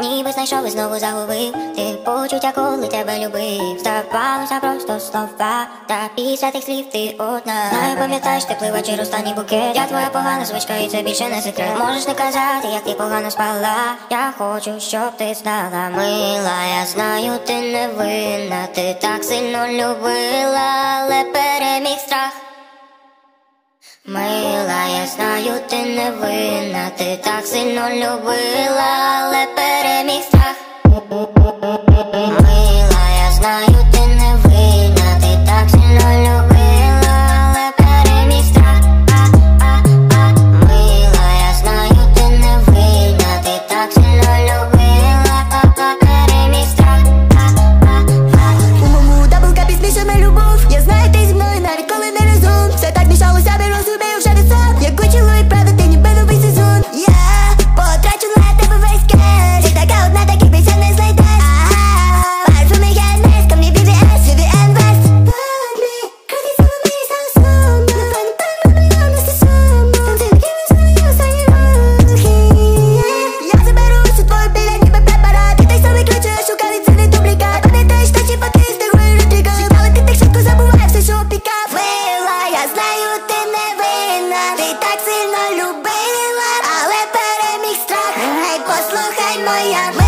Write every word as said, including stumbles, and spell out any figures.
ніби знайшов і знову загубив. Ти почуття, коли тебе любив. Здавалося просто слова, та після тих слів ти одна. Знаю, пам'ятаєш теплий вечір, останній букет. Я твоя погана звичка, і це більше не секрет. Можеш не казати, як ти погано спала. Я хочу, щоб ти знала, мила. Я знаю, ти не винна. Ти так сильно любила, але переміг страх. Мила, я знаю, ти не винна. Ти так сильно любила, але переміг страх. Мила, я знаю, ти не винна. Ти так сильно любила, але переміг страх. Мила, я знаю, ти не винна. Ти так сильно любила, переміг страх. У моєму даблкапі змішана любов. Я знаю, ти зі мною навіть коли не разом. Все так мішалося, не розумію вже не сам. Як чоловік, правда, ти ніби новий сезон. Я потрачу на тебе весь кеш. Ти така одна, таких більше не знайдеш. Парфюми Генес, камні бі бі ес, Vivienne West. Fuck me, крути саме мені стало сумно. Напевно, певно, не стосовно. Танцюй такими свої останні рухи. Я заберу усю твою біля, ніби препарат. Ти той самий ключ, що я шукав, і це не дублікат. Пам'ятаєш, та чи поти з тихою реплікою. Але ти так швидко забуваєш все, що опікав. Мила, я знаю, ти не винна. Ти так сильно любила, але переміг страх. Гей, послухай, моя мила.